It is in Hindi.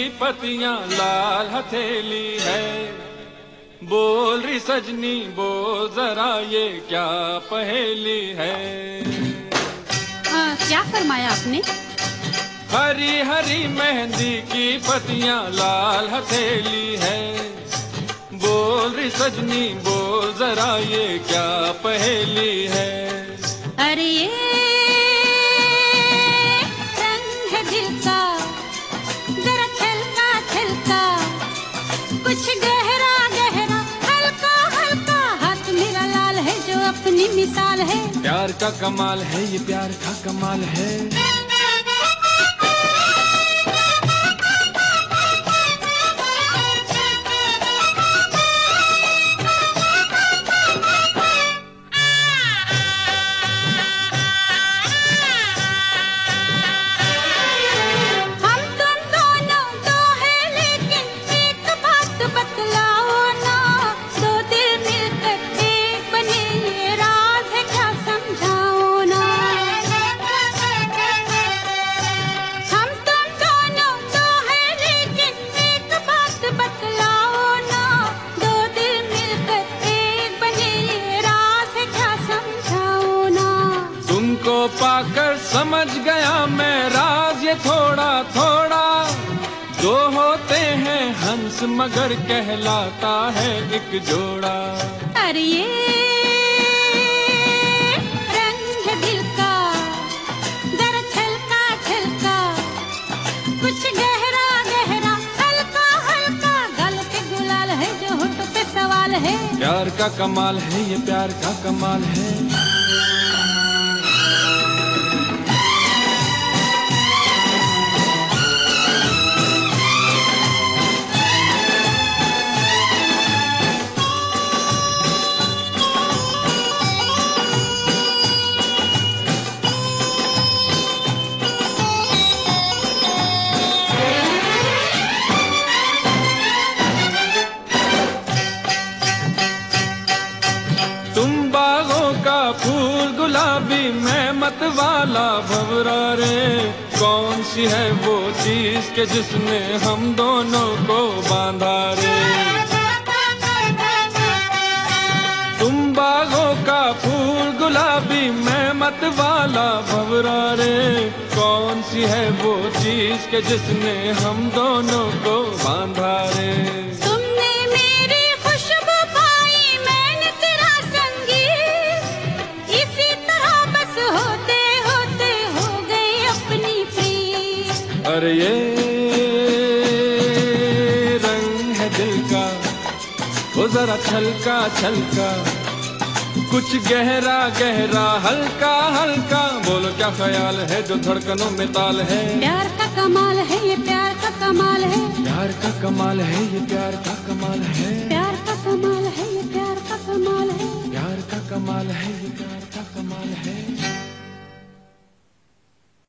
पतियां लाल हथेली है। बोल रही सजनी बोल जरा ये क्या पहेली है। क्या फरमाया आपने? हरी हरी मेहंदी की पतियां लाल हथेली है। बोल रही सजनी बोल जरा ये क्या पहेली है। अरे ये रंग है दिल का जरा छलका छलका, कुछ गहरा गहरा हल्का हल्का, हाथ मेरा लाल है जो अपनी मिसाल है। प्यार का कमाल है ये प्यार का कमाल है। पाकर समझ गया मैं राज ये थोड़ा थोड़ा, दो होते हैं हंस मगर कहलाता है एक जोड़ा। अरे ये रंग है दिल का जरा छलका छलका, कुछ गहरा गहरा हल्का हल्का, गल पे गुलाल है जो होठ पे सवाल है। प्यार का कमाल है ये प्यार का कमाल है। फूल गुलाबी मैं मत वाला भंवरा रे, कौन सी है वो चीज के जिसने हम दोनों को बांधा रे। तुम बागों का फूल गुलाबी मैं मत वाला भंवरा रे, कौन सी है वो चीज के जिसने हम दोनों को बांधा रे। अरे ये रंग है दिल का वो जरा छलका छलका, कुछ गहरा गहरा हल्का हल्का, बोलो क्या ख्याल है जो धड़कनों में ताल है। प्यार का कमाल है ये प्यार का कमाल है। प्यार का कमाल है ये प्यार का कमाल है। प्यार का कमाल है ये प्यार का कमाल है। प्यार का कमाल है ये प्यार का कमाल है।